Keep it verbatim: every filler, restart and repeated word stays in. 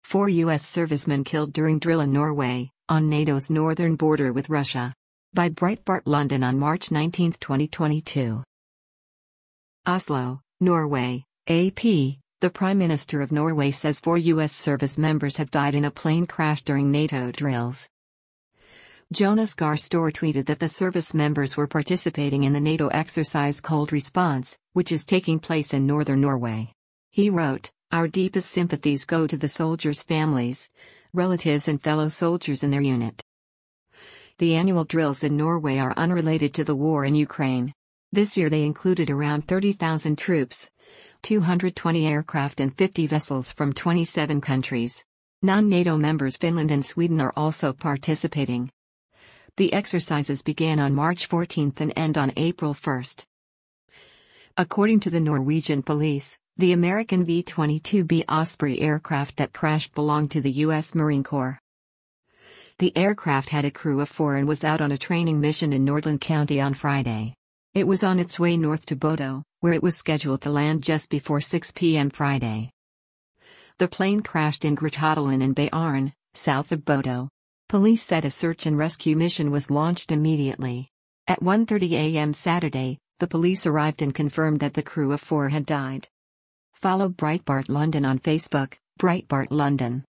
Four U S servicemen killed during drill in Norway, on NATO's northern border with Russia. By Breitbart London on March nineteenth twenty twenty-two. Oslo, Norway, A P. The Prime Minister of Norway says four U S service members have died in a plane crash during NATO drills. Jonas Gahr Støre tweeted that the service members were participating in the NATO exercise Cold Response, which is taking place in northern Norway. He wrote, "Our deepest sympathies go to the soldiers' families, relatives and fellow soldiers in their unit." The annual drills in Norway are unrelated to the war in Ukraine. This year they included around thirty thousand troops, two hundred twenty aircraft and fifty vessels from twenty-seven countries. Non-NATO members Finland and Sweden are also participating. The exercises began on March fourteenth and end on April first. According to the Norwegian police, the American V twenty-two B Osprey aircraft that crashed belonged to the U S Marine Corps. The aircraft had a crew of four and was out on a training mission in Nordland County on Friday. It was on its way north to Bodo, where it was scheduled to land just before six p m Friday. The plane crashed in Grotadalen in Bayarn, south of Bodo. Police said a search and rescue mission was launched immediately. At one thirty a m Saturday, the police arrived and confirmed that the crew of four had died. Follow Breitbart London on Facebook, Breitbart London.